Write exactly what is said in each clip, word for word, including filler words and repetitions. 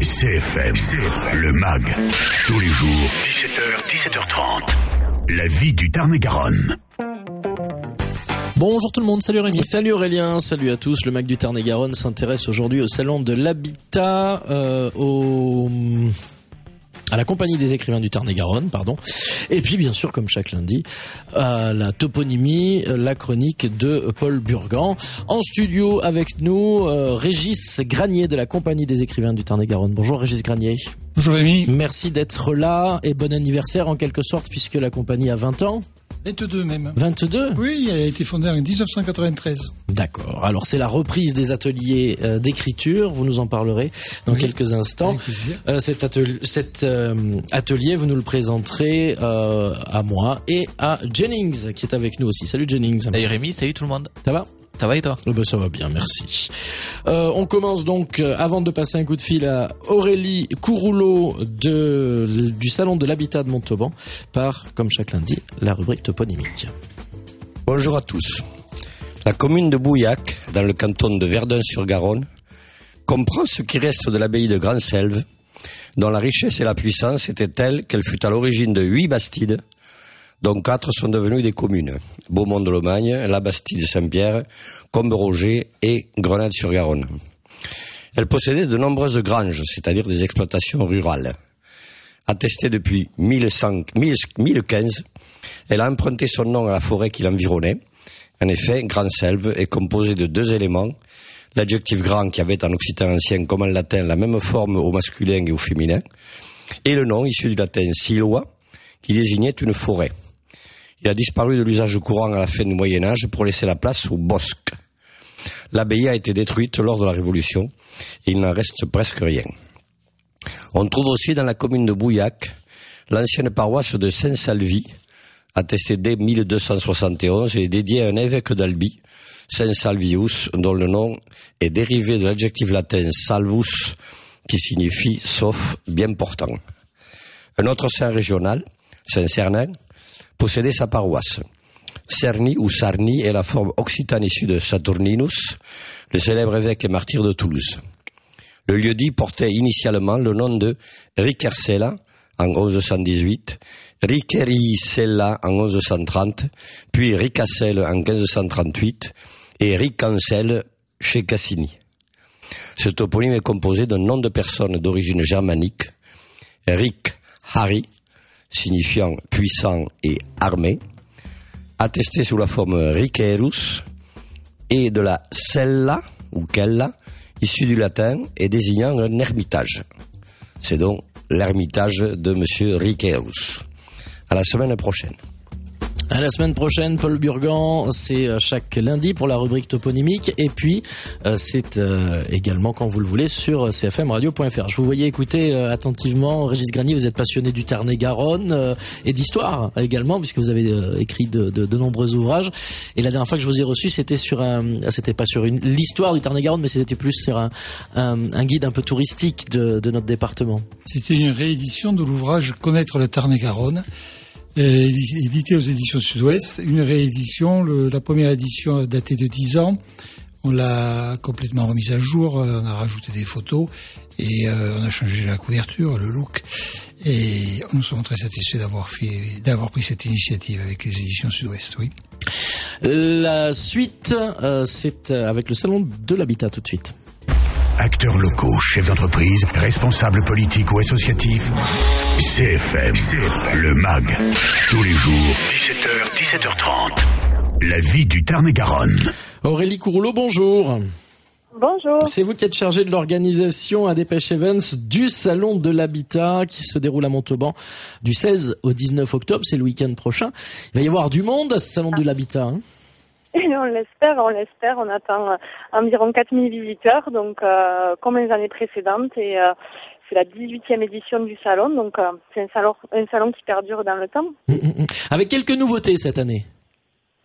C F M, le M A G, tous les jours, dix-sept heures, dix-sept heures trente. La vie du Tarn-et-Garonne. Bonjour tout le monde, salut Rémi. Salut Aurélien, salut à tous. Le M A G du Tarn-et-Garonne s'intéresse aujourd'hui au salon de l'habitat, euh, au... à la compagnie des écrivains du Tarn-et-Garonne, pardon. Et puis bien sûr, comme chaque lundi, à la toponymie, la chronique de Paul Burgan. En studio avec nous, euh, Régis Granier de la compagnie des écrivains du Tarn-et-Garonne. Bonjour Régis Granier. Bonjour Rémi. Merci d'être là et bon anniversaire en quelque sorte puisque la compagnie a vingt ans. vingt-deux même. vingt-deux ? Oui, elle a été fondée en dix-neuf cent quatre-vingt-treize. D'accord. Alors c'est la reprise des ateliers euh, d'écriture, vous nous en parlerez dans oui, quelques instants. Avec plaisir. Euh, cet atelier, cet euh, atelier, vous nous le présenterez euh, à moi et à Jennings qui est avec nous aussi. Salut Jennings. Salut Rémi, salut tout le monde. Ça va ? Ça va et toi ? Eh ben, ça va bien, merci. Euh, on commence donc, euh, avant de passer un coup de fil à Aurélie Couroulot de, du Salon de l'Habitat de Montauban, par, comme chaque lundi, la rubrique toponymique. Bonjour à tous. La commune de Bouillac, dans le canton de Verdun-sur-Garonne, comprend ce qui reste de l'abbaye de Grand-Selve, dont la richesse et la puissance étaient telles qu'elle fut à l'origine de huit bastides, dont quatre sont devenues des communes. Beaumont-de-Lomagne, La Bastide-Saint-Pierre, Combe-Roger et Grenade-sur-Garonne. Elle possédait de nombreuses granges, c'est-à-dire des exploitations rurales. Attestée depuis mille cent, mille quinze, elle a emprunté son nom à la forêt qui l'environnait. En effet, Grand-Selve est composé de deux éléments. L'adjectif grand qui avait en occitan ancien comme en latin la même forme au masculin et au féminin, et le nom issu du latin silois qui désignait une forêt. Il a disparu de l'usage courant à la fin du Moyen-Âge pour laisser la place au bosc. L'abbaye a été détruite lors de la Révolution et il n'en reste presque rien. On trouve aussi dans la commune de Bouillac l'ancienne paroisse de Saint-Salvi, attestée dès mille deux cent soixante et onze et dédiée à un évêque d'Albi, Saint Salvius, dont le nom est dérivé de l'adjectif latin salvus, qui signifie sauf, bien portant. Un autre saint régional, Saint-Cernin, possédait sa paroisse. Cerny ou Sarny est la forme occitane issue de Saturninus, le célèbre évêque et martyr de Toulouse. Le lieu-dit portait initialement le nom de Riquercella en onze cent dix-huit, Riquericella en onze cent trente, puis Ricasel en quinze cent trente-huit et Ricancel chez Cassini. Ce toponyme est composé d'un nom de personne d'origine germanique, Ric, Harry, signifiant puissant et armé, attesté sous la forme Ricerus, et de la cella, ou quella, issue du latin et désignant un ermitage. C'est donc l'ermitage de monsieur Ricerus. À la semaine prochaine. À la semaine prochaine, Paul Burgan, c'est chaque lundi pour la rubrique toponymique et puis euh, c'est euh, également quand vous le voulez sur c f m radio point f r. Je vous voyais écouter euh, attentivement Régis Granier, vous êtes passionné du Tarn-et-Garonne euh, et d'histoire également puisque vous avez euh, écrit de, de, de nombreux ouvrages et la dernière fois que je vous ai reçu c'était sur un, c'était pas sur une, l'histoire du Tarn-et-Garonne mais c'était plus sur un, un, un guide un peu touristique de, de notre département. C'était une réédition de l'ouvrage Connaître le Tarn-et-Garonne, édité aux éditions Sud-Ouest, une réédition, le, la première édition datée de dix ans, on l'a complètement remise à jour, on a rajouté des photos et euh, on a changé la couverture, le look et nous sommes très satisfaits d'avoir fait, d'avoir pris cette initiative avec les éditions Sud-Ouest, oui. La suite, euh, c'est avec le Salon de l'Habitat tout de suite. Acteurs locaux, chefs d'entreprise, responsables politiques ou associatifs, C F M, le M A G, tous les jours, dix-sept heures, dix-sept heures trente. La vie du Tarn-et-Garonne. Aurélie Couroulot, bonjour. Bonjour. C'est vous qui êtes chargée de l'organisation à Dépêche Events du Salon de l'Habitat qui se déroule à Montauban du seize au dix-neuf octobre, c'est le week-end prochain. Il va y avoir du monde à ce Salon de l'Habitat, hein. On l'espère, on l'espère. On attend euh, environ quatre mille visiteurs, donc euh, comme les années précédentes. Et euh, c'est la dix-huitième édition du salon, donc euh, c'est un salon, un salon qui perdure dans le temps. Mmh, mmh. Avec quelques nouveautés cette année.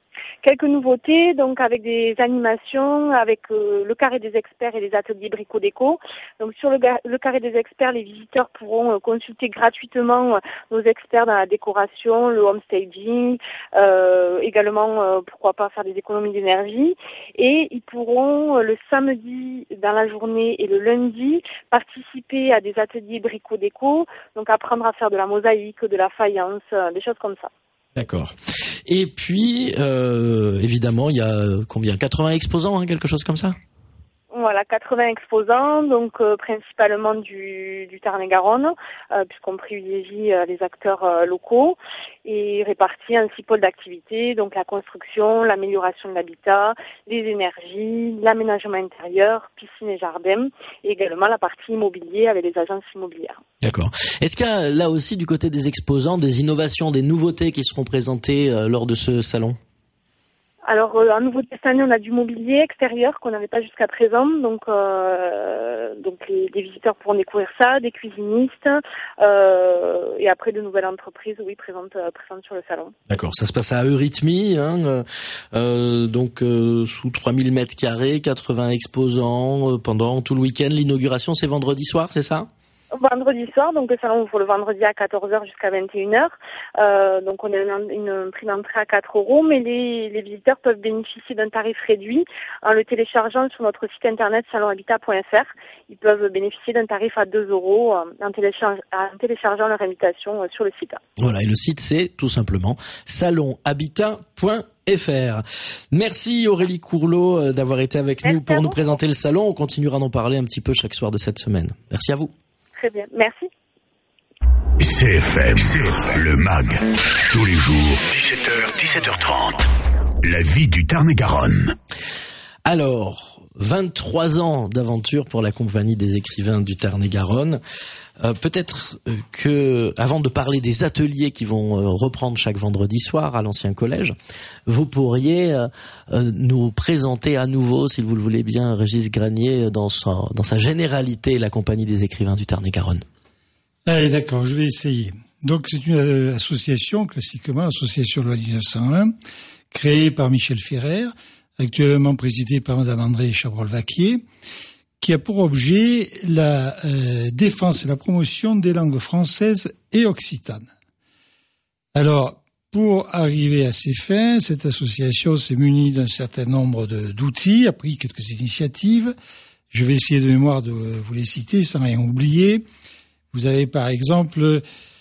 quelques nouveautés, donc avec des animations, avec euh, le carré des experts et les ateliers brico-déco. Donc sur le, le carré des experts, les visiteurs pourront euh, consulter gratuitement euh, nos experts dans la décoration, le home staging, euh, également euh, pourquoi pas faire des économies d'énergie. Et ils pourront euh, le samedi dans la journée et le lundi participer à des ateliers brico-déco, donc apprendre à faire de la mosaïque, de la faïence, euh, des choses comme ça. D'accord. Et puis, euh, évidemment, il y a combien, quatre-vingts exposants, hein, quelque chose comme ça? Voilà, quatre-vingts exposants, donc euh, principalement du, du Tarn-et-Garonne, euh, puisqu'on privilégie euh, les acteurs euh, locaux, et répartis en six pôles d'activité, donc la construction, l'amélioration de l'habitat, les énergies, l'aménagement intérieur, piscine et jardin, et également la partie immobilier avec les agences immobilières. D'accord. Est-ce qu'il y a là aussi du côté des exposants des innovations, des nouveautés qui seront présentées euh, lors de ce salon? Alors, euh, à nouveau cette année, on a du mobilier extérieur qu'on n'avait pas jusqu'à présent, donc euh, donc les, les visiteurs pourront découvrir ça, des cuisinistes, euh, et après de nouvelles entreprises, oui, présentes euh, présentes sur le salon. D'accord, ça se passe à Eurythmie, hein, euh, donc euh, sous trois mille mètres carrés, quatre-vingts exposants euh, pendant tout le week-end. L'inauguration, c'est vendredi soir, c'est ça? Vendredi soir, donc le salon ouvre le vendredi à quatorze heures jusqu'à vingt et une heures. Euh, donc on a une, une prix d'entrée à quatre euros, mais les, les visiteurs peuvent bénéficier d'un tarif réduit en le téléchargeant sur notre site internet salon habitat point f r. Ils peuvent bénéficier d'un tarif à deux euros en, télécharge, en téléchargeant leur invitation sur le site. Voilà, et le site c'est tout simplement salon habitat point f r. Merci Aurélie Courlot d'avoir été avec Merci nous pour nous présenter le salon. On continuera d'en parler un petit peu chaque soir de cette semaine. Merci à vous. Très bien, merci. C F M, le M A G, tous les jours, dix-sept heures, dix-sept heures trente. La vie du Tarn-et-Garonne. Alors, vingt-trois ans d'aventure pour la compagnie des écrivains du Tarn-et-Garonne. Euh, peut-être que, avant de parler des ateliers qui vont euh, reprendre chaque vendredi soir à l'ancien collège, vous pourriez euh, euh, nous présenter à nouveau, si vous le voulez bien, Régis Granier, dans sa, dans sa généralité, la compagnie des écrivains du Tarn-et-Garonne. Allez, d'accord, je vais essayer. Donc, c'est une euh, association, classiquement, association loi mille neuf cent un, créée par Michel Ferrer, actuellement présidée par Madame André Chabrol-Vaquier, qui a pour objet la euh, défense et la promotion des langues françaises et occitanes. Alors, pour arriver à ces fins, cette association s'est munie d'un certain nombre de, d'outils, a pris quelques initiatives. Je vais essayer de mémoire de vous les citer sans rien oublier. Vous avez par exemple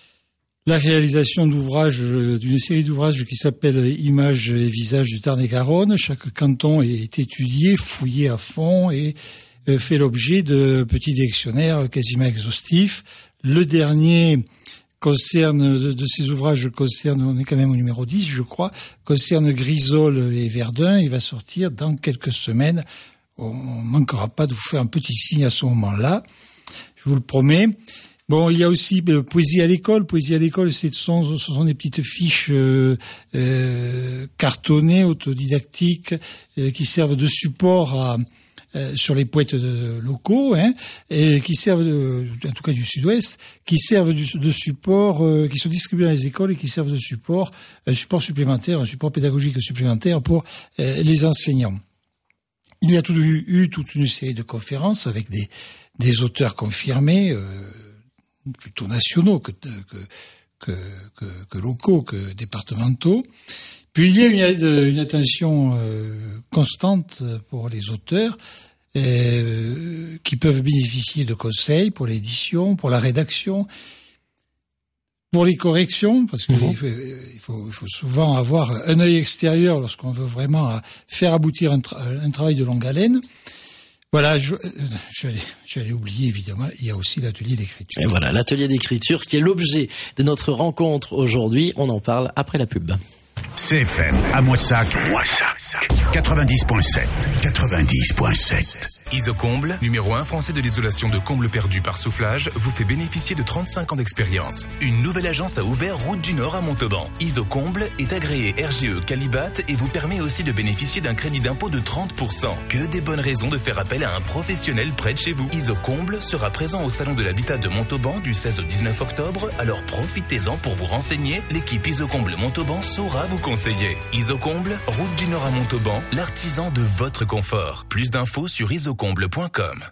la réalisation d'ouvrages, d'une série d'ouvrages qui s'appelle Images et visages du Tarn-et-Garonne. Chaque canton est étudié, fouillé à fond et fait l'objet de petits dictionnaires quasiment exhaustifs. Le dernier concerne, de, de ces ouvrages concerne, on est quand même au numéro dix, je crois, concerne Grisol et Verdun. Il va sortir dans quelques semaines. On ne manquera pas de vous faire un petit signe à ce moment-là. Je vous le promets. Bon, il y a aussi euh, Poésie à l'école. Poésie à l'école, ce sont, ce sont des petites fiches euh, euh, cartonnées, autodidactiques, euh, qui servent de support à Euh, sur les poètes de, locaux, hein, et qui servent, de, en tout cas du Sud-Ouest, qui servent du, de support, euh, qui sont distribués dans les écoles et qui servent de support, un support supplémentaire, un support pédagogique supplémentaire pour euh, les enseignants. Il y a tout, eu toute une série de conférences avec des, des auteurs confirmés, euh, plutôt nationaux que, que, que, que, que locaux, que départementaux. Puis il y a une, une attention euh, constante pour les auteurs euh, qui peuvent bénéficier de conseils pour l'édition, pour la rédaction, pour les corrections, parce que mmh. il, faut, il, faut, il faut souvent avoir un œil extérieur lorsqu'on veut vraiment faire aboutir un, tra- un travail de longue haleine. Voilà, je, j'allais, j'allais oublier évidemment, il y a aussi l'atelier d'écriture. Et voilà, l'atelier d'écriture qui est l'objet de notre rencontre aujourd'hui. On en parle après la pub. C F M à Moissac. Moissac. quatre-vingt-dix point sept. quatre-vingt-dix point sept. Isocomble, numéro un français de l'isolation de combles perdus par soufflage, vous fait bénéficier de trente-cinq ans d'expérience. Une nouvelle agence a ouvert route du Nord à Montauban. Isocomble est agréé R G E Calibat et vous permet aussi de bénéficier d'un crédit d'impôt de trente pour cent. Que des bonnes raisons de faire appel à un professionnel près de chez vous. Isocomble sera présent au Salon de l'Habitat de Montauban du seize au dix-neuf octobre, alors profitez-en pour vous renseigner. L'équipe Isocomble Montauban saura vous conseiller. Isocomble, route du Nord à Montauban, l'artisan de votre confort. Plus d'infos sur isocomble point com.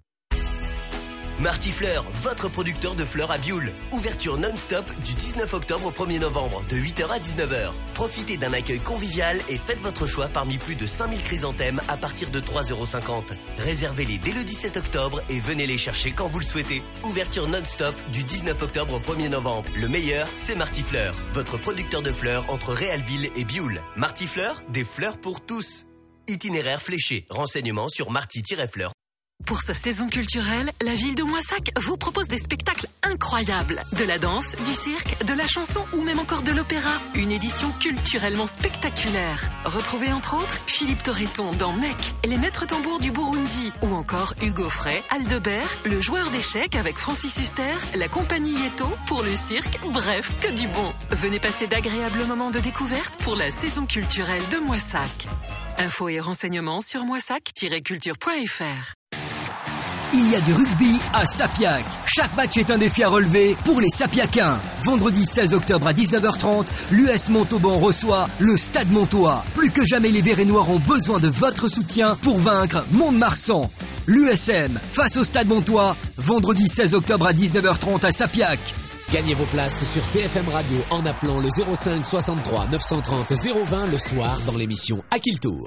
Martifleur, votre producteur de fleurs à Bioul. Ouverture non-stop du dix-neuf octobre au premier novembre, de huit heures à dix-neuf heures. Profitez d'un accueil convivial et faites votre choix parmi plus de cinq mille chrysanthèmes à partir de trois euros cinquante. Réservez-les dès le dix-sept octobre et venez les chercher quand vous le souhaitez. Ouverture non-stop du dix-neuf octobre au premier novembre. Le meilleur, c'est Martifleur, votre producteur de fleurs entre Réalville et Bioul. Martifleur, des fleurs pour tous. Itinéraire fléché. Renseignements sur marty-fleur. Pour sa saison culturelle, la ville de Moissac vous propose des spectacles incroyables. De la danse, du cirque, de la chanson ou même encore de l'opéra. Une édition culturellement spectaculaire. Retrouvez entre autres Philippe Torreton dans Mec, les maîtres tambours du Burundi ou encore Hugo Frey, Aldebert, le joueur d'échecs avec Francis Huster, la compagnie Yeto pour le cirque, bref, que du bon. Venez passer d'agréables moments de découverte pour la saison culturelle de Moissac. Infos et renseignements sur moissac tiret culture point f r. Il y a du rugby à Sapiac. Chaque match est un défi à relever pour les Sapiacains. Vendredi seize octobre à dix-neuf heures trente, l'U S Montauban reçoit le Stade Montois. Plus que jamais, les Verts et Noirs ont besoin de votre soutien pour vaincre Mont-de-Marsan. L'U S M face au Stade Montois, vendredi seize octobre à dix-neuf heures trente à Sapiac. Gagnez vos places sur C F M Radio en appelant le zéro cinq soixante-trois neuf cent trente zéro vingt le soir dans l'émission À qui le tour.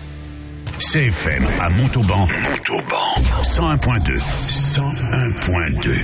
C F M à Montauban, Montauban, cent un point deux, cent un point deux.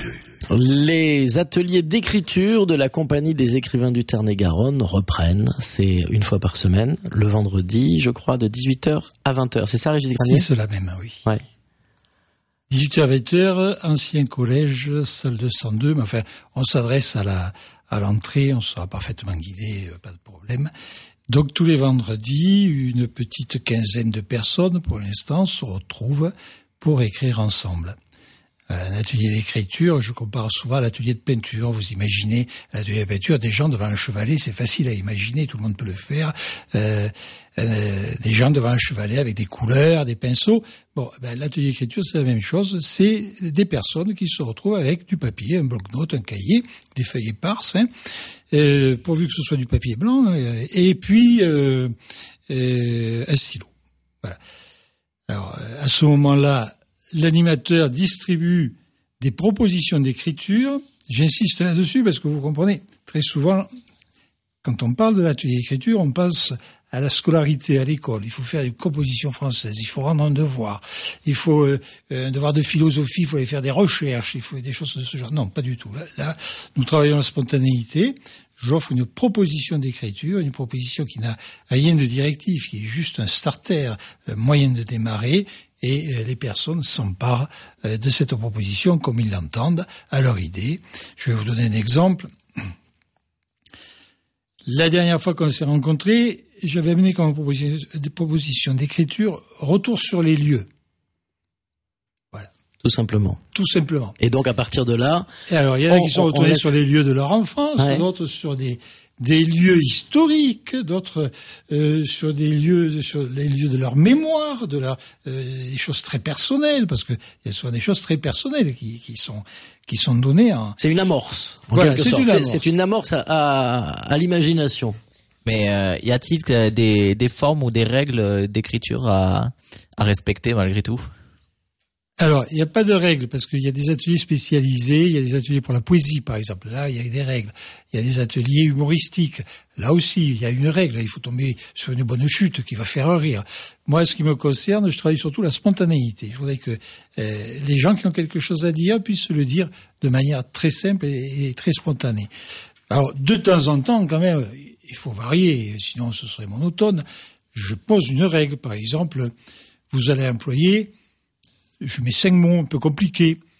Les ateliers d'écriture de la Compagnie des écrivains du Tarn-et-Garonne reprennent. C'est une fois par semaine, le vendredi, je crois, de dix-huit heures à vingt heures. C'est ça, Régis Granier ? C'est cela même, oui. Ouais. dix-huit heures à vingt heures, ancien collège, salle deux cent deux. Mais enfin, on s'adresse à la à l'entrée, on sera parfaitement guidé, pas de problème. Donc tous les vendredis, une petite quinzaine de personnes, pour l'instant, se retrouvent pour écrire ensemble. Un atelier d'écriture, je compare souvent à l'atelier de peinture. Vous imaginez l'atelier de peinture, des gens devant un chevalet, c'est facile à imaginer, tout le monde peut le faire. Euh, euh, des gens devant un chevalet avec des couleurs, des pinceaux. Bon, ben, l'atelier d'écriture, c'est la même chose. C'est des personnes qui se retrouvent avec du papier, un bloc-notes, un cahier, des feuilles éparses, hein, euh, pourvu que ce soit du papier blanc, euh, et puis euh, euh, un stylo. Voilà. Alors, à ce moment-là, l'animateur distribue des propositions d'écriture. J'insiste là-dessus parce que vous comprenez, très souvent, quand on parle de l'atelier d'écriture, on pense à la scolarité, à l'école. Il faut faire une composition française, il faut rendre un devoir, il faut euh, un devoir de philosophie, il faut aller faire des recherches, il faut des choses de ce genre. Non, pas du tout. Là, là nous travaillons la spontanéité. J'offre une proposition d'écriture, une proposition qui n'a rien de directif, qui est juste un starter, un moyen de démarrer. Et les personnes s'emparent de cette proposition comme ils l'entendent, à leur idée. Je vais vous donner un exemple. La dernière fois qu'on s'est rencontrés, j'avais amené comme proposition d'écriture retour sur les lieux. Voilà. Tout simplement. Tout simplement. Et donc à partir de là... Et alors il y en a qui sont retournés laisse... sur les lieux de leur enfance, ouais. D'autres sur des... des lieux historiques, d'autres euh, sur des lieux, sur les lieux de leur mémoire, de leur euh, des choses très personnelles, parce que il y a souvent des choses très personnelles qui, qui sont qui sont données en. C'est une amorce. En voilà, quelque c'est sorte. une amorce. C'est, c'est une amorce à, à, à l'imagination. Mais euh, y a-t-il des des formes ou des règles d'écriture à à respecter malgré tout? Alors, il n'y a pas de règles, parce qu'il y a des ateliers spécialisés, il y a des ateliers pour la poésie, par exemple. Là, il y a des règles. Il y a des ateliers humoristiques. Là aussi, il y a une règle. Il faut tomber sur une bonne chute qui va faire rire. Moi, ce qui me concerne, je travaille surtout la spontanéité. Je voudrais que euh, les gens qui ont quelque chose à dire puissent le dire de manière très simple et, et très spontanée. Alors, de temps en temps, quand même, il faut varier, sinon ce serait monotone. Je pose une règle, par exemple, vous allez employer... Je mets cinq mots un peu compliqués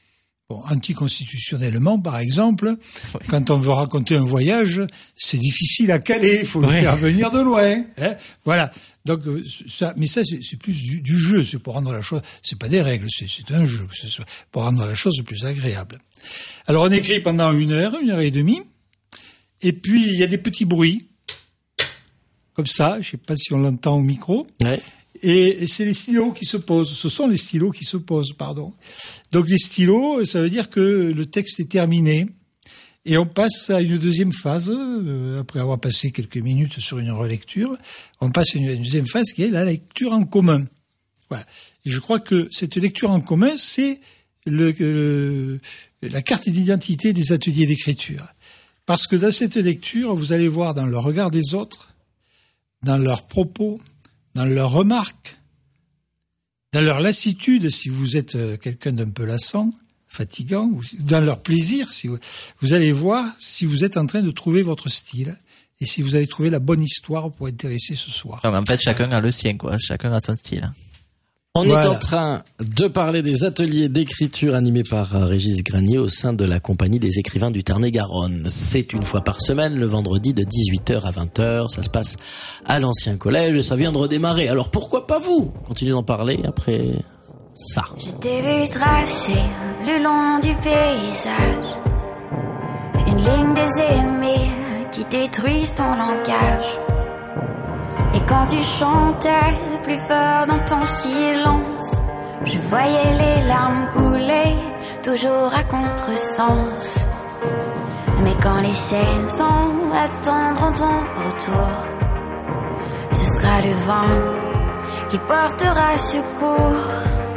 Bon, anticonstitutionnellement, par exemple, oui. Quand on veut raconter un voyage, c'est difficile à caler, il faut le oui. faire venir de loin. Hein, voilà. Donc ça, mais ça c'est, c'est plus du, du jeu, c'est pour rendre la chose, c'est pas des règles, c'est, c'est un jeu, c'est pour rendre la chose plus agréable. Alors on écrit pendant une heure, une heure et demie, et puis il y a des petits bruits, comme ça, je sais pas si on l'entend au micro. Ouais. Et c'est les stylos qui se posent. Ce sont les stylos qui se posent, pardon. Donc les stylos, ça veut dire que le texte est terminé. Et on passe à une deuxième phase, euh, après avoir passé quelques minutes sur une relecture, on passe à une, une deuxième phase qui est la lecture en commun. Voilà. Et je crois que cette lecture en commun, c'est le, le, la carte d'identité des ateliers d'écriture. Parce que dans cette lecture, vous allez voir dans le regard des autres, dans leurs propos, dans leurs remarques, dans leur lassitude, si vous êtes quelqu'un d'un peu lassant, fatigant, ou dans leur plaisir, si vous, vous allez voir si vous êtes en train de trouver votre style et si vous avez trouvé la bonne histoire pour intéresser ce soir. Donc en fait, chacun a le sien, quoi. Chacun a son style. On voilà. est en train de parler des ateliers d'écriture animés par Régis Granier au sein de la Compagnie des écrivains du Tarn-et-Garonne. C'est une fois par semaine, le vendredi de dix-huit heures à vingt heures. Ça se passe à l'ancien collège et ça vient de redémarrer. Alors pourquoi pas vous ? Continuez d'en parler après ça. Je t'ai vu tracer le long du paysage une ligne des aimés qui détruisent ton langage. Et quand tu chantais plus fort dans ton silence, je voyais les larmes couler, toujours à contresens. Mais quand les saisons attendront ton retour, ce sera le vent qui portera secours.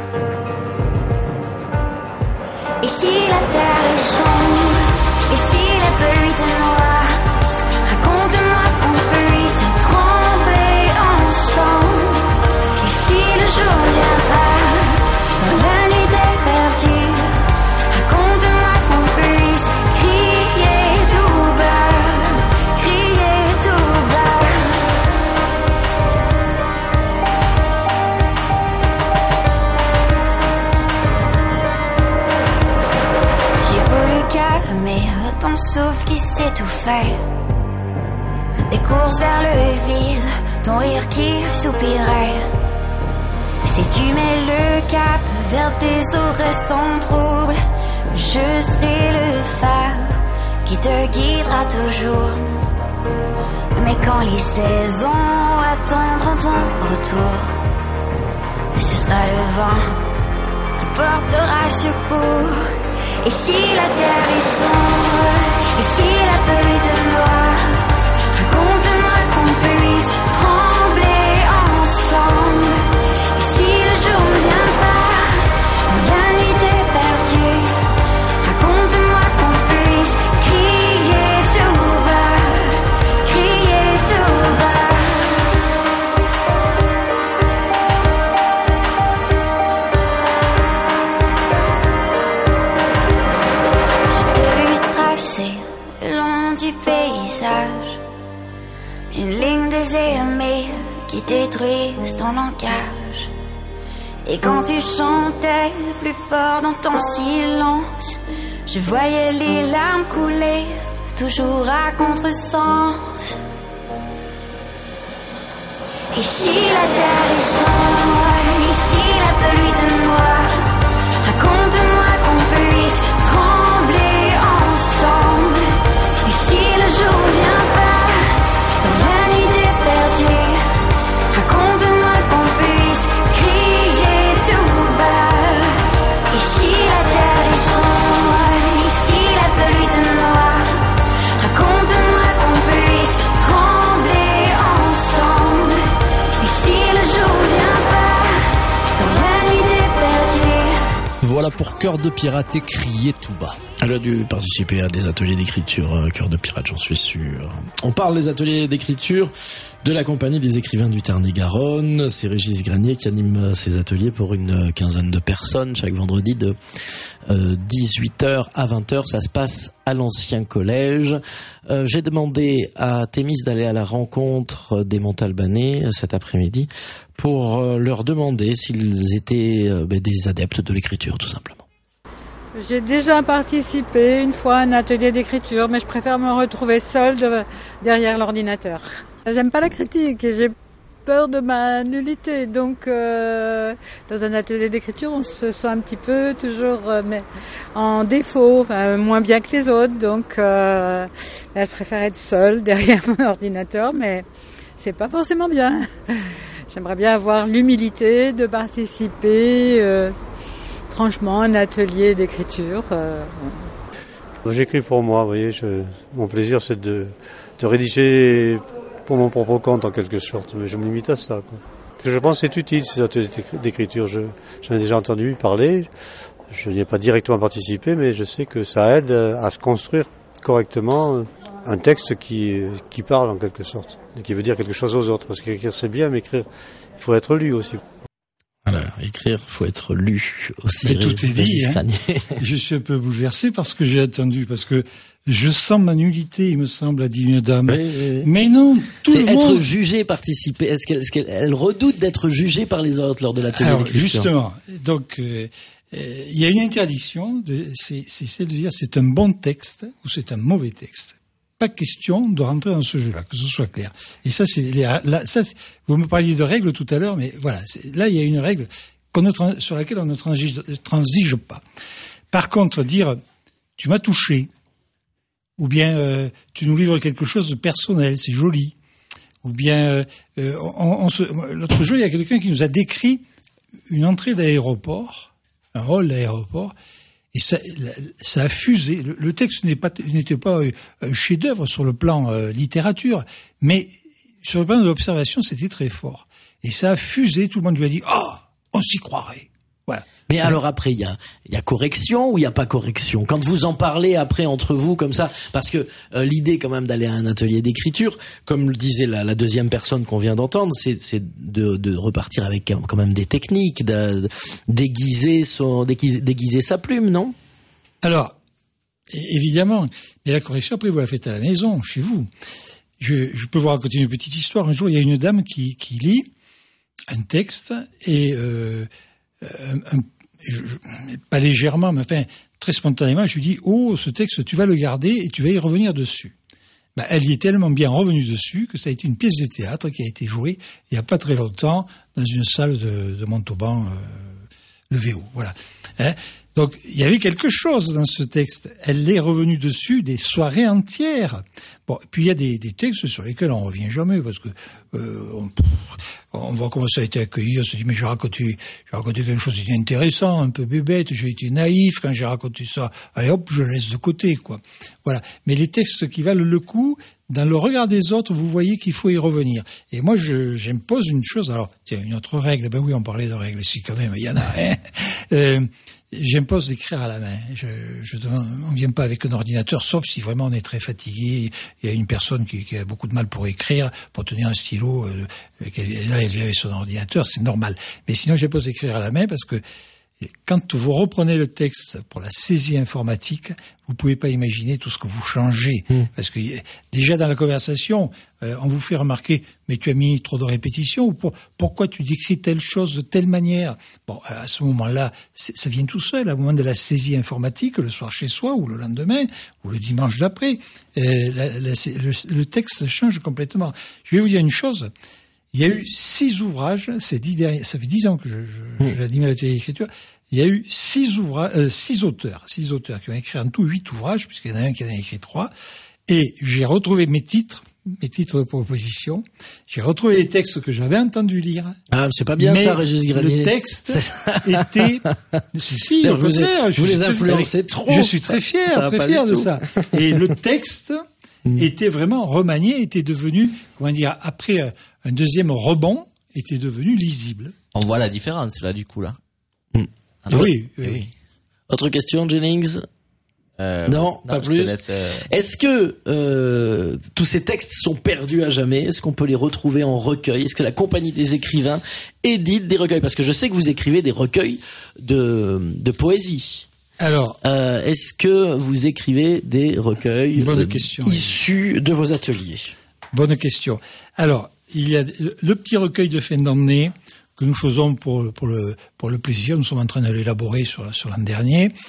Et si la terre est sombre, et si la pluie te noie, raconte-moi qu'on puisse trembler ensemble. Et si le jour vient pas, dans la nuit t'es perdu, raconte-moi qu'on puisse crier tout bas, crier tout bas. J'ai voulu calmer ton souffle qui s'étouffait, des courses vers le vide, ton rire qui soupirait. Si tu mets le cap vers tes eaux restant troubles, je serai le phare qui te guidera toujours. Mais quand les saisons attendront ton retour, ce sera le vent qui portera secours. Et si la terre est sombre, et si la pluie te noie, raconte-moi qu'on puisse trembler ensemble. Et si le jour ne vient pas, quand la nuit t'est perdue, raconte-moi qu'on puisse crier tout bas, crier tout bas. Du paysage, une ligne des aimés qui détruisent ton langage. Et quand tu chantais plus fort dans ton silence, je voyais les larmes couler, toujours à contresens. Et si la terre est sombre, et si la pluie te noie, raconte-moi qu'on puisse trembler ensemble. Et si le jour vient pas, dans la nuit t'es perdu, raconte-moi qu'on puisse crier tout bas. Et si la terre est sombre, et si la pluie te noie, raconte-moi qu'on puisse trembler ensemble. Et si le jour vient pas, dans la nuit t'es perdu. Voilà pour Cœur de Pirate et crier tout bas. Elle a dû participer à des ateliers d'écriture, euh, Cœur de Pirate, j'en suis sûr. On parle des ateliers d'écriture de la Compagnie des écrivains du Tarn-et-Garonne. C'est Régis Granier qui anime ces ateliers pour une quinzaine de personnes chaque vendredi de euh, dix-huit heures à vingt heures. Ça se passe à l'ancien collège. Euh, j'ai demandé à Thémis d'aller à la rencontre des Montalbanais cet après-midi pour euh, leur demander s'ils étaient euh, ben, des adeptes de l'écriture, tout simplement. J'ai déjà participé une fois à un atelier d'écriture, mais je préfère me retrouver seule de, derrière l'ordinateur. J'aime pas la critique et j'ai peur de ma nullité. Donc, euh, dans un atelier d'écriture, on se sent un petit peu toujours euh, mais en défaut, enfin, moins bien que les autres. Donc, euh, là, je préfère être seule derrière mon ordinateur, mais c'est pas forcément bien. J'aimerais bien avoir l'humilité de participer euh, franchement à un atelier d'écriture. Euh, J'écris pour moi, vous voyez. Je, mon plaisir, c'est de, de rédiger pour mon propre compte en quelque sorte, mais je me limite à ça, quoi. Je pense que c'est utile ces ateliers d'écriture, je, j'en ai déjà entendu parler, je n'y ai pas directement participé, mais je sais que ça aide à se construire correctement un texte qui, qui parle en quelque sorte, et qui veut dire quelque chose aux autres, parce qu'écrire c'est bien, mais écrire, il faut être lu aussi. Voilà, écrire, faut être lu aussi. Mais tout est dit, hein. Je suis un peu bouleversé parce que j'ai attendu, parce que je sens ma nullité, il me semble, a dit une dame. Oui, oui. Mais non, tout c'est le être monde... jugé, participer. Est-ce qu'elle, est-ce qu'elle elle redoute d'être jugée par les autres lors de l'atelier Alors, d'écriture? justement, donc euh, euh, il y a une interdiction, de, c'est, c'est celle de dire c'est un bon texte ou c'est un mauvais texte. Pas question de rentrer dans ce jeu-là, que ce soit clair. Et ça, c'est les, là, ça, c'est, vous me parliez de règles tout à l'heure, mais voilà, c'est, là, il y a une règle qu'on ne, sur laquelle on ne transige, transige pas. Par contre, dire tu m'as touché, ou bien euh, tu nous livres quelque chose de personnel, c'est joli, ou bien euh, on, on se, l'autre jour, il y a quelqu'un qui nous a décrit une entrée d'aéroport, un hall d'aéroport. Et ça, ça a fusé. Le, le texte n'est pas, n'était pas un chef-d'œuvre sur le plan euh, littérature, mais sur le plan de l'observation, c'était très fort. Et ça a fusé. Tout le monde lui a dit ah, oh, on s'y croirait. Voilà. Mais alors après, il y a, il y a correction ou il y a pas correction? Quand vous en parlez après entre vous comme ça, parce que euh, l'idée quand même d'aller à un atelier d'écriture, comme le disait la, la deuxième personne qu'on vient d'entendre, c'est, c'est de, de repartir avec quand même des techniques, de, de déguiser son, déguiser, déguiser sa plume, non? Alors, évidemment, mais la correction après vous la faites à la maison, chez vous. Je, je peux vous raconter une petite histoire. Un jour, il y a une dame qui, qui lit un texte et euh, un, un Je, je, pas légèrement, mais enfin très spontanément, je lui dis oh, ce texte, tu vas le garder et tu vas y revenir dessus. Ben, elle y est tellement bien revenue dessus que ça a été une pièce de théâtre qui a été jouée il y a pas très longtemps dans une salle de, de Montauban, euh, le V O. Voilà. Hein? Donc il y avait quelque chose dans ce texte. Elle est revenue dessus des soirées entières. Bon, puis il y a des, des textes sur lesquels on revient jamais parce que euh, on, on voit comment ça a été accueilli. On se dit mais j'ai raconté, j'ai raconté quelque chose d'intéressant, un peu bébête. J'ai été naïf quand j'ai raconté ça. Allez hop, je laisse de côté quoi. Voilà. Mais les textes qui valent le coup, dans le regard des autres, vous voyez qu'il faut y revenir. Et moi, je, j'impose une chose. Alors, tiens, une autre règle. Ben oui, on parlait de règles. Si quand même, il y en a. Hein. Euh, J'impose d'écrire à la main. Je, je, on vient pas avec un ordinateur, sauf si vraiment on est très fatigué. Il y a une personne qui, qui a beaucoup de mal pour écrire, pour tenir un stylo. Euh, là, elle vient avec son ordinateur, c'est normal. Mais sinon, j'impose d'écrire à la main parce que quand vous reprenez le texte pour la saisie informatique, vous pouvez pas imaginer tout ce que vous changez. Mmh. Parce que déjà dans la conversation, euh, on vous fait remarquer, mais tu as mis trop de répétitions, ou pour, pourquoi tu décris telle chose de telle manière. Bon, à ce moment-là, ça vient tout seul, au moment de la saisie informatique, le soir chez soi, ou le lendemain, ou le dimanche d'après. Euh, la, la, le, le texte change complètement. Je vais vous dire une chose. Il y a eu six ouvrages, ces dix derniers, ça fait dix ans que je, je, je j'anime l'atelier d'écriture. Il y a eu six ouvrages, euh, six auteurs, six auteurs qui ont écrit en tout huit ouvrages, puisqu'il y en a un qui en a écrit trois. Et j'ai retrouvé mes titres, mes titres de proposition. J'ai retrouvé les textes que j'avais entendu lire. Ah, c'est pas bien mais ça, Régis Grenier. Le texte était, si, si, au contraire, je vous les influencez trop. Je suis très fier, ça très fier de ça. Et le texte était vraiment remanié, était devenu, comment dire, après un deuxième rebond, était devenu lisible. On voit la différence, là, du coup, là. Mm. Ah, oui, oui, oui. Autre question, Jennings? Euh, non, non, pas plus. Laisse, euh... Est-ce que euh, tous ces textes sont perdus à jamais? Est-ce qu'on peut les retrouver en recueil? Est-ce que la Compagnie des écrivains édite des recueils? Parce que je sais que vous écrivez des recueils de, de poésie. Alors, euh, est-ce que vous écrivez des recueils bonne question, issus oui. de vos ateliers? Bonne question. Alors, il y a le, le petit recueil de fin d'année que nous faisons pour, pour, le, pour le plaisir. Nous sommes en train de l'élaborer sur, sur l'an dernier.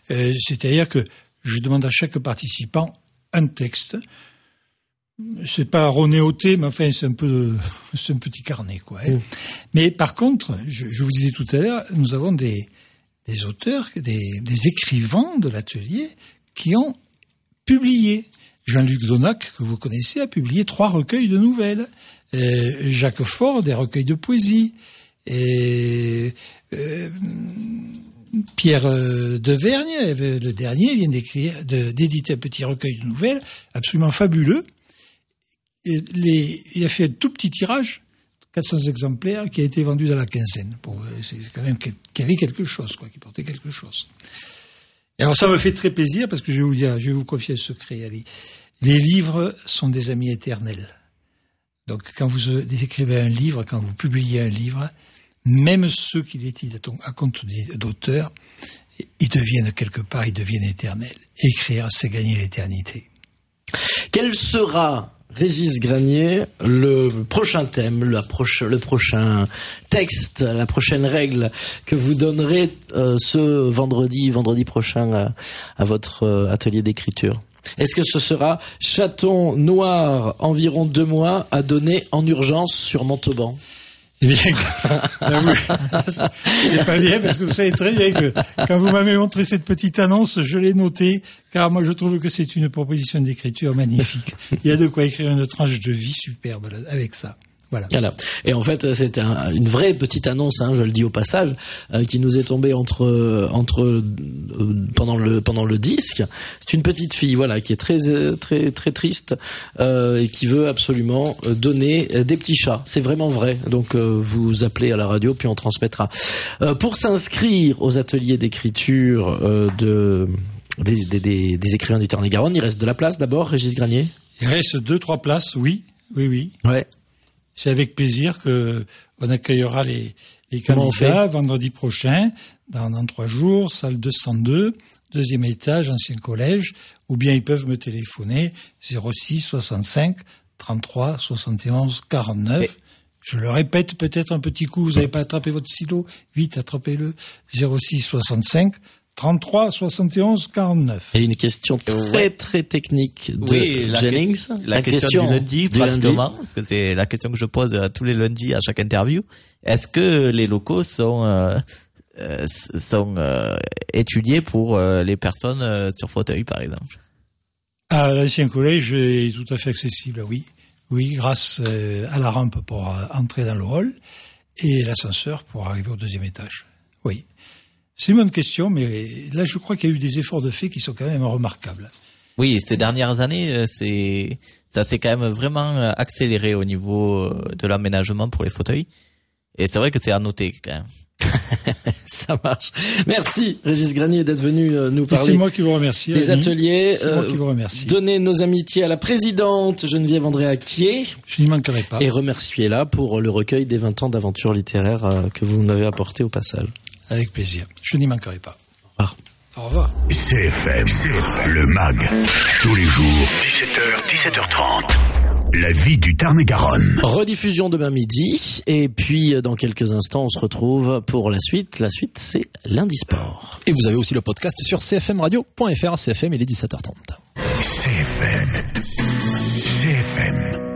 Euh, c'est-à-dire que je demande à chaque participant un texte. C'est pas ronéoté, mais enfin c'est un peu, c'est un petit carnet, quoi. Hein. Mmh. Mais par contre, je, je vous disais tout à l'heure, nous avons des des auteurs, des, des écrivains de l'atelier qui ont publié. Jean-Luc Donac, que vous connaissez, a publié trois recueils de nouvelles. Euh, Jacques Faure, des recueils de poésie. Et euh, Pierre Devergne, le dernier, vient d'écrire, de, d'éditer un petit recueil de nouvelles absolument fabuleux. Et les, il a fait un tout petit tirage, quatre cents exemplaires, qui a été vendu dans la quinzaine. Pour, c'est quand même qu'il y avait quelque chose, quoi, qui portait quelque chose. Et alors ça me fait très plaisir parce que je vais vous dire, je vais vous confier un secret. Allez. Les livres sont des amis éternels. Donc quand vous écrivez un livre, quand vous publiez un livre, même ceux qui l'édient à compte d'auteur, ils deviennent quelque part, ils deviennent éternels. Écrire, c'est gagner l'éternité. Quel sera, Régis Granier, le prochain thème, la proche, le prochain texte, la prochaine règle que vous donnerez euh, ce vendredi, vendredi prochain à, à votre euh, atelier d'écriture? Est-ce que ce sera chaton noir, environ deux mois, à donner en urgence sur Montauban? Eh bien, c'est pas bien parce que vous savez très bien que quand vous m'avez montré cette petite annonce, je l'ai notée, car moi je trouve que c'est une proposition d'écriture magnifique. Il y a de quoi écrire une tranche de vie superbe avec ça. Voilà. Voilà. Et en fait, c'est un, une vraie petite annonce, hein, je le dis au passage, euh, qui nous est tombée entre entre euh, pendant le pendant le disque. C'est une petite fille, voilà, qui est très très très triste euh, et qui veut absolument donner des petits chats. C'est vraiment vrai. Donc euh, vous appelez à la radio puis on transmettra. Euh, pour s'inscrire aux ateliers d'écriture euh, de des, des, des, des écrivains du Tarn-et-Garonne, il reste de la place d'abord, Régis Granier. Il reste deux trois places, oui, oui, oui. Ouais. C'est avec plaisir que on accueillera les, les candidats vendredi prochain, dans, dans trois jours, salle deux cent deux, deuxième étage, ancien collège, ou bien ils peuvent me téléphoner zéro six soixante-cinq trente-trois soixante et onze quarante-neuf. Et je le répète peut-être un petit coup, vous n'avez pas attrapé votre stylo, vite attrapez-le, zéro six soixante-cinq trente-trois soixante et onze quarante-neuf. Et une question très très technique de oui, la Jennings. Question, la, la question, question du lundi, du pratiquement, lundi. Parce que c'est la question que je pose à tous les lundis à chaque interview. Est-ce que les locaux sont euh, euh, sont euh, étudiés pour euh, les personnes euh, sur fauteuil, par exemple? Ah, l'ancien collège est tout à fait accessible, oui. Oui, grâce euh, à la rampe pour euh, entrer dans le hall et l'ascenseur pour arriver au deuxième étage. Oui. C'est une bonne question, mais là, je crois qu'il y a eu des efforts de fait qui sont quand même remarquables. Oui, ces dernières années, c'est ça s'est quand même vraiment accéléré au niveau de l'aménagement pour les fauteuils. Et c'est vrai que c'est à noter quand même. Ça marche. Merci Régis Granier d'être venu nous parler. C'est moi qui vous remercie. Des Rémi. ateliers. C'est moi qui vous remercie. Donnez nos amitiés à la présidente Geneviève André-Aquier. Je n'y manquerai pas. Et remerciez-la pour le recueil des vingt ans d'aventure littéraire que vous nous avez apporté au passage. Avec plaisir. Je n'y manquerai pas. Au revoir. Au revoir. C F M, le mag, tous les jours, dix-sept heures, dix-sept heures trente. La vie du Tarn-et-Garonne. Rediffusion demain midi. Et puis, dans quelques instants, on se retrouve pour la suite. La suite, c'est Lundi Sport. Et vous avez aussi le podcast sur c f m radio point f r. C F M, il est dix-sept heures trente. C F M. C F M.